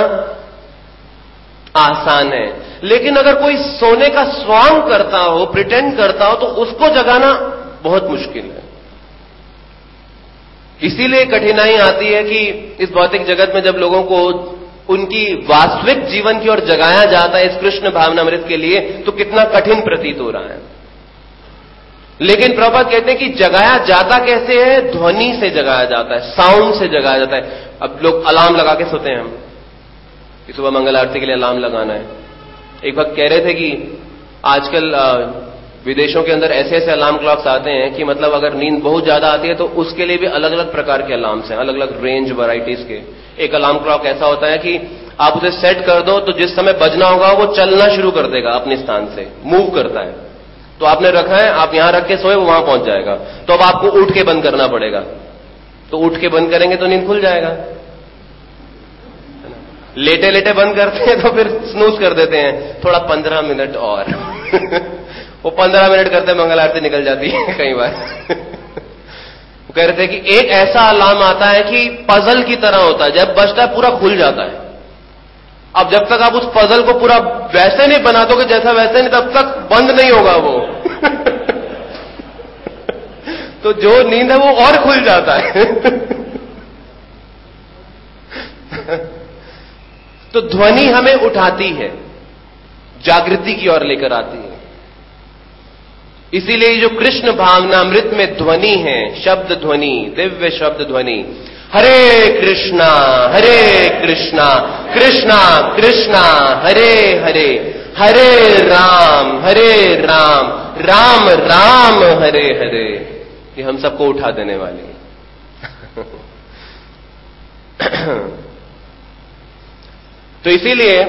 आसान है, लेकिन अगर कोई सोने का स्वांग करता हो, प्रिटेंड करता हो, तो उसको जगाना बहुत मुश्किल है। इसीलिए कठिनाई आती है कि इस भौतिक जगत में जब लोगों को उनकी वास्तविक जीवन की ओर जगाया जाता है इस कृष्ण भावनामृत के लिए, तो कितना कठिन प्रतीत हो रहा है। लेकिन प्रभुपाद कहते हैं कि जगाया जाता कैसे है? ध्वनि से जगाया जाता है, साउंड से जगाया जाता है। अब लोग अलार्म लगा के सोते हैं, हम कि सुबह मंगल आरती के लिए अलार्म लगाना है। एक वक्त कह रहे थे कि आजकल विदेशों के अंदर ऐसे ऐसे अलार्म क्लॉक्स आते हैं कि मतलब अगर नींद बहुत ज्यादा आती है तो उसके लिए भी अलग अलग प्रकार के अलार्म्स हैं, अलग अलग रेंज वैरायटीज के। एक अलार्म क्लॉक ऐसा होता है कि आप उसे सेट कर दो तो जिस समय बजना होगा वो चलना शुरू कर देगा, अपने स्थान से मूव करता है। तो आपने रखा है, आप यहां रख के सोए, वो वहां पहुंच जाएगा। तो अब आपको उठ के बंद करना पड़ेगा, तो उठ के बंद करेंगे तो नींद खुल जाएगा। लेटे लेटे बंद करते हैं तो फिर स्नूज कर देते हैं, थोड़ा 15 मिनट और वो 15 मिनट करते मंगल आरती निकल जाती है कई बार। वो कह रहे थे कि एक ऐसा अलार्म आता है कि पजल की तरह होता है, जब बजता है पूरा खुल जाता है। अब जब तक आप उस पजल को पूरा वैसे नहीं बना दोगे जैसा वैसे नहीं, तब तक बंद नहीं होगा वो। तो जो नींद है वो और खुल जाता है। तो ध्वनि हमें उठाती है, जागृति की ओर लेकर आती है। इसीलिए जो कृष्ण भावनामृत में ध्वनि है, शब्द ध्वनि, दिव्य शब्द ध्वनि, हरे कृष्णा कृष्णा कृष्णा हरे हरे, हरे राम राम राम हरे हरे, ये हम सबको उठा देने वाली है। तो इसीलिए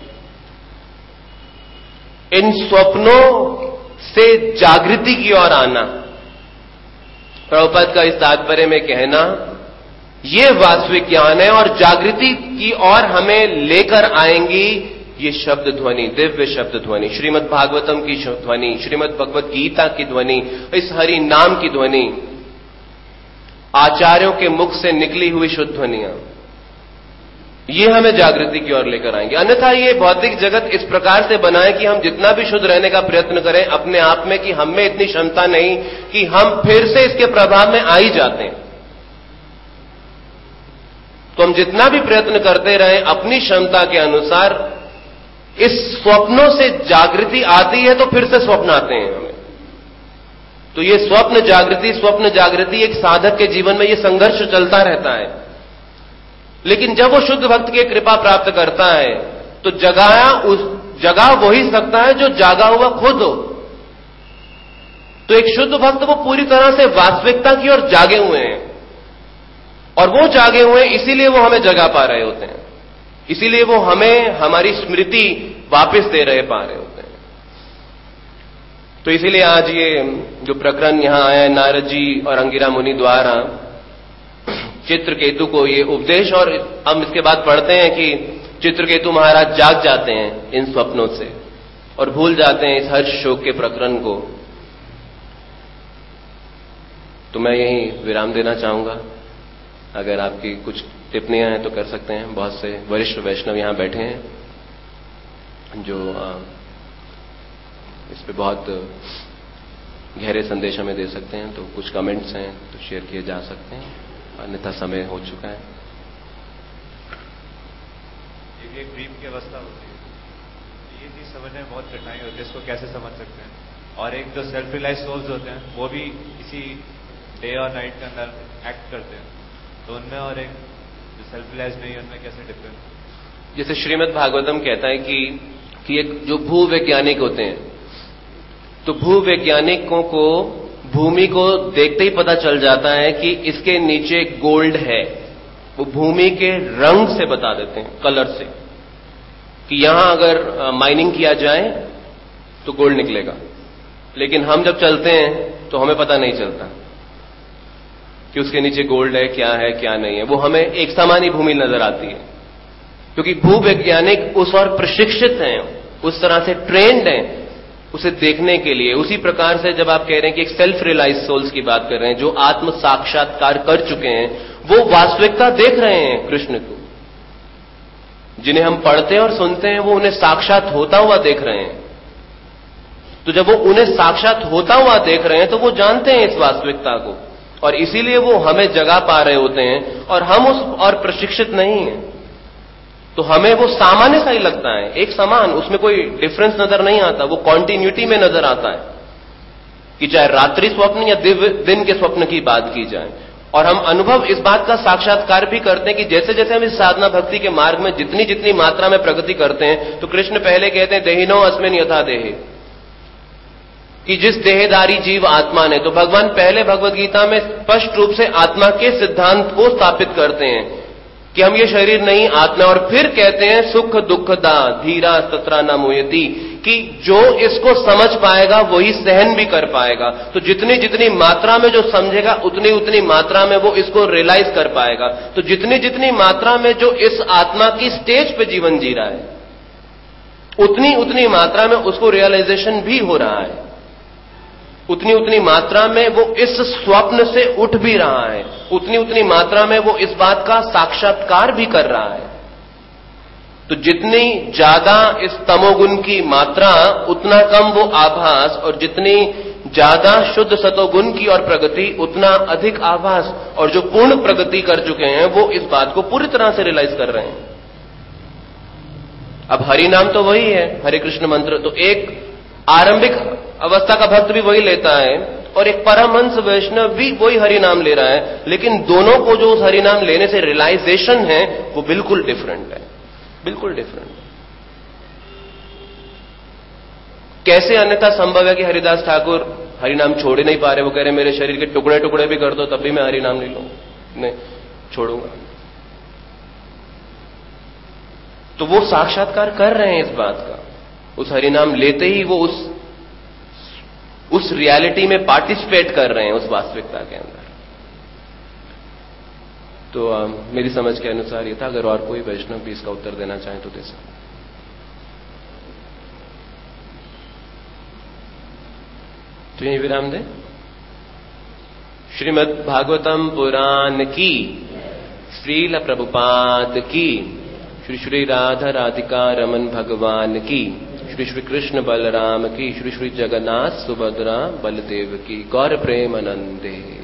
इन स्वप्नों से जागृति की ओर आना, प्रभुपाद का इस तात्पर्य में कहना, ये वास्तविक ज्ञान है। और जागृति की ओर हमें लेकर आएंगी ये शब्द ध्वनि, दिव्य शब्द ध्वनि, श्रीमद् भागवतम की ध्वनि, श्रीमद् भगवत गीता की ध्वनि, इस हरि नाम की ध्वनि, आचार्यों के मुख से निकली हुई शुद्ध ध्वनियां, ये हमें जागृति की ओर लेकर आएंगे। अन्यथा ये भौतिक जगत इस प्रकार से बना है कि हम जितना भी शुद्ध रहने का प्रयत्न करें अपने आप में, कि हम में इतनी क्षमता नहीं कि हम फिर से इसके प्रभाव में आ ही जाते हैं। तो हम जितना भी प्रयत्न करते रहें अपनी क्षमता के अनुसार, इस स्वप्नों से जागृति आती है तो फिर से स्वप्न आते हैं हमें। तो ये स्वप्न जागृति एक साधक के जीवन में ये संघर्ष चलता रहता है। लेकिन जब वो शुद्ध भक्त की कृपा प्राप्त करता है तो जगा वही सकता है जो जागा हुआ खुद हो। तो एक शुद्ध भक्त वो पूरी तरह से वास्तविकता की ओर जागे हुए हैं, और वो जागे हुए हैं इसीलिए वो हमें जगा पा रहे होते हैं, इसीलिए वो हमें हमारी स्मृति वापस दे पा रहे होते हैं। तो इसीलिए आज ये जो प्रकरण यहां आया है नारद जी और अंगिरा मुनि द्वारा चित्रकेतु को ये उपदेश, और हम इसके बाद पढ़ते हैं कि चित्रकेतु महाराज जाग जाते हैं इन स्वप्नों से और भूल जाते हैं इस हर्ष शोक के प्रकरण को। तो मैं यहीं विराम देना चाहूंगा। अगर आपकी कुछ टिप्पणियां हैं तो कर सकते हैं। बहुत से वरिष्ठ वैष्णव यहां बैठे हैं जो इस पे बहुत गहरे संदेश हमें दे सकते हैं। तो कुछ कमेंट्स हैं तो शेयर किए जा सकते हैं, अन्यथा समय हो चुका है। एक ड्रीम की अवस्था होती है, ये चीज समझने में बहुत कठिनाई होती है, इसको कैसे समझ सकते हैं। और एक जो सेल्फ रियलाइज सोल्स होते हैं वो भी इसी डे और नाइट के अंदर एक्ट करते हैं, तो उनमें और एक जो सेल्फ रियलाइज नहीं है उनमें कैसे डिफरेंस। जैसे श्रीमद् भागवतम कहता है कि एक जो भूवैज्ञानिक होते हैं, तो भूवैज्ञानिकों को भूमि को देखते ही पता चल जाता है कि इसके नीचे गोल्ड है। वो भूमि के रंग से बता देते हैं, कलर से, कि यहां अगर माइनिंग किया जाए तो गोल्ड निकलेगा। लेकिन हम जब चलते हैं तो हमें पता नहीं चलता कि उसके नीचे गोल्ड है क्या नहीं है। वो हमें एक समान ही भूमि नजर आती है, क्योंकि भूवैज्ञानिक उस और प्रशिक्षित हैं, उस तरह से ट्रेंड हैं उसे देखने के लिए। उसी प्रकार से जब आप कह रहे हैं कि एक सेल्फ रियलाइज सोल्स की बात कर रहे हैं, जो आत्म साक्षात्कार कर चुके हैं, वो वास्तविकता देख रहे हैं कृष्ण को। जिन्हें हम पढ़ते हैं और सुनते हैं, वो उन्हें साक्षात होता हुआ देख रहे हैं। तो जब वो उन्हें साक्षात होता हुआ देख रहे हैं, तो वो जानते हैं इस वास्तविकता को, और इसीलिए वो हमें जगा पा रहे होते हैं, और हम उस और प्रशिक्षित नहीं हैं। तो हमें वो सामान्य सा ही लगता है, एक समान, उसमें कोई डिफरेंस नजर नहीं आता, वो कॉन्टिन्यूटी में नजर आता है कि चाहे रात्रि स्वप्न या दिन के स्वप्न की बात की जाए। और हम अनुभव इस बात का साक्षात्कार भी करते हैं कि जैसे जैसे हम इस साधना भक्ति के मार्ग में जितनी जितनी मात्रा में प्रगति करते हैं, तो कृष्ण पहले कहते हैं देहिनो अस्मिन् यथा देहे, कि जिस देहधारी जीव आत्मा ने, तो भगवान पहले भगवद गीता में स्पष्ट रूप से आत्मा के सिद्धांत को स्थापित करते हैं कि हम ये शरीर नहीं, आत्मा। और फिर कहते हैं सुख दुखदा धीरा तत्रा न मोयति, कि जो इसको समझ पाएगा वही सहन भी कर पाएगा। तो जितनी जितनी मात्रा में जो समझेगा, उतनी उतनी मात्रा में वो इसको रियलाइज कर पाएगा। तो जितनी जितनी मात्रा में जो इस आत्मा की स्टेज पे जीवन जी रहा है, उतनी उतनी मात्रा में उसको रियलाइजेशन भी हो रहा है, उतनी उतनी मात्रा में वो इस स्वप्न से उठ भी रहा है, उतनी उतनी मात्रा में वो इस बात का साक्षात्कार भी कर रहा है। तो जितनी ज्यादा इस तमोगुण की मात्रा, उतना कम वो आभास, और जितनी ज्यादा शुद्ध सतोगुण की और प्रगति, उतना अधिक आभास। और जो पूर्ण प्रगति कर चुके हैं, वो इस बात को पूरी तरह से रियलाइज कर रहे हैं। अब हरि नाम तो वही है, हरे कृष्ण मंत्र, तो एक आरंभिक अवस्था का भक्त भी वही लेता है, और एक परमहंस वैष्णव भी वही हरि नाम ले रहा है। लेकिन दोनों को जो उस हरि नाम लेने से रियलाइजेशन है, वो बिल्कुल डिफरेंट है, बिल्कुल डिफरेंट। कैसे अन्यथा संभव है कि हरिदास ठाकुर हरिनाम छोड़ ही नहीं पा रहे? वो कह रहे मेरे शरीर के टुकड़े टुकड़े भी कर दो तब भी मैं हरिनाम ले लूं, नहीं छोड़ूंगा। तो वो साक्षात्कार कर रहे हैं इस बात का, उस हरिनाम लेते ही वो उस रियलिटी में पार्टिसिपेट कर रहे हैं, उस वास्तविकता के अंदर। तो मेरी समझ के अनुसार ये था। अगर और कोई वैष्णव भी इसका उत्तर देना चाहे तो दे सकते। तो यही विराम दें। श्रीमद् भागवतम पुराण की, श्रील प्रभुपाद की, श्री श्री राधा राधिका रमन भगवान की, श्री श्री कृष्ण बलराम की, श्री श्री जगन्नाथ सुभद्रा बलदेव की, गौर प्रेम आनंदे।